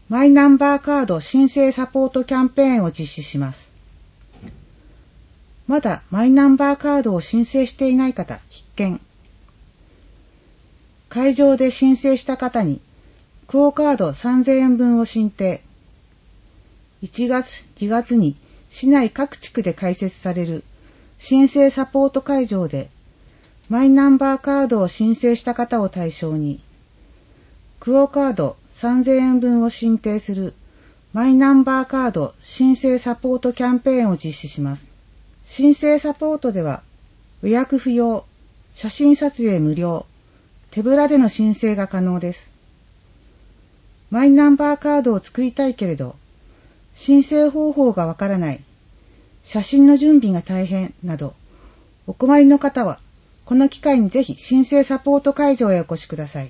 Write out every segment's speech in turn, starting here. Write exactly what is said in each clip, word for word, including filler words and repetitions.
マイナンバーカード申請サポートキャンペーンを実施します。まだマイナンバーカードを申請していない方必見。会場で申請した方にクオカードさんぜんえんぶんを申請。いちがつ、にがつに市内各地区で開設される申請サポート会場でマイナンバーカードを申請した方を対象にクオカードさんぜんえんぶんを申請するマイナンバーカード申請サポートキャンペーンを実施します。申請サポートでは予約不要、写真撮影無料、手ぶらでの申請が可能です。マイナンバーカードを作りたいけれど申請方法がわからない、写真の準備が大変などお困りの方はこの機会にぜひ申請サポート会場へお越しください。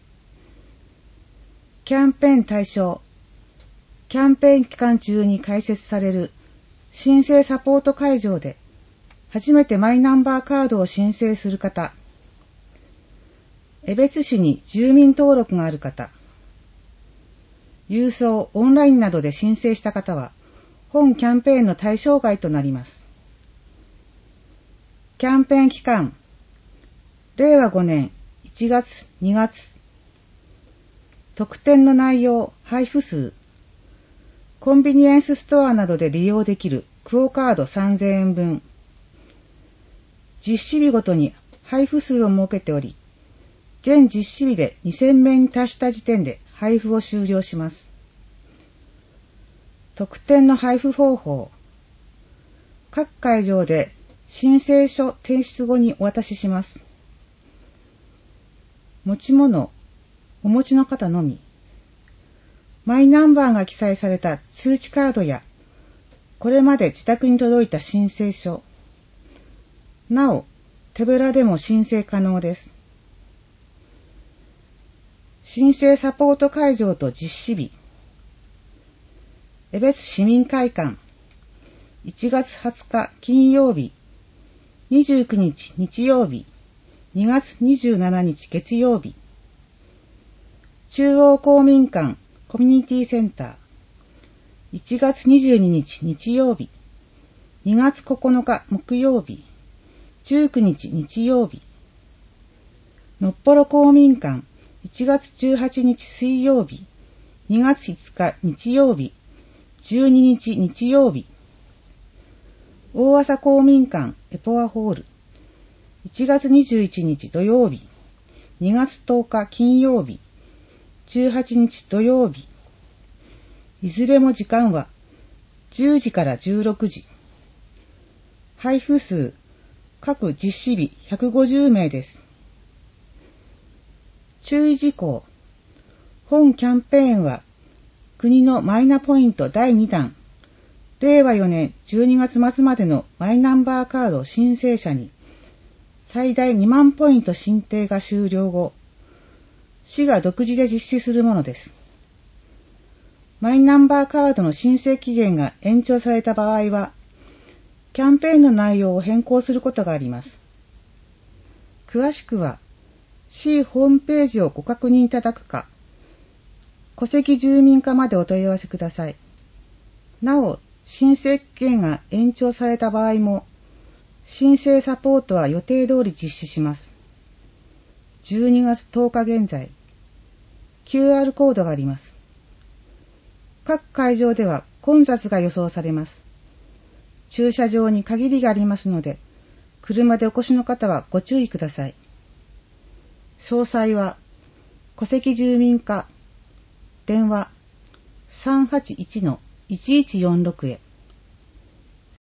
キャンペーン対象。キャンペーン期間中に開設される申請サポート会場で初めてマイナンバーカードを申請する方、江別市に住民登録がある方、郵送、オンラインなどで申請した方は本キャンペーンの対象外となります。キャンペーン期間、れいわごねんいちがつ、にがつ。特典の内容、配布数。コンビニエンスストアなどで利用できるクオカードさんぜんえんぶん。実施日ごとに配布数を設けており、全実施日でにせんめいに達した時点で配布を終了します。特典の配布方法。各会場で申請書提出後にお渡しします。持ち物、お持ちの方のみ。マイナンバーが記載された通知カードや、これまで自宅に届いた申請書。なお、手ぶらでも申請可能です。申請サポート会場と実施日。江別市民会館。いちがつはつか金曜日。にじゅうくにち日曜日。にがつにじゅうしちにち月曜日。中央公民館コミュニティセンター。いちがつにじゅうににち日曜日。にがつここのか木曜日。じゅうくにち日曜日。のっぽろ公民館いちがつじゅうはちにち水曜日。にがついつか日曜日。じゅうににち日曜日。大麻公民館エポアホール。いちがつにじゅういちにち土曜日。にがつとおか金曜日。じゅうはちにち土曜日。いずれも時間はじゅうじからじゅうろくじ。配布数、各実施日ひゃくごじゅうめいです。注意事項。本キャンペーンは国のマイナポイントだいにだん、れいわよねんじゅうにがつまつまでのマイナンバーカード申請者に最大にまんポイント申請が終了後、市が独自で実施するものです。マイナンバーカードの申請期限が延長された場合は、キャンペーンの内容を変更することがあります。詳しくは、市ホームページをご確認いただくか、戸籍住民課までお問い合わせください。なお、申請期限が延長された場合も、申請サポートは予定通り実施します。じゅうにがつとおか現在、キューアール コードがあります。各会場では混雑が予想されます。駐車場に限りがありますので、車でお越しの方はご注意ください。詳細は、戸籍住民課、電話 さんはちいちのいちいちよんろく へ。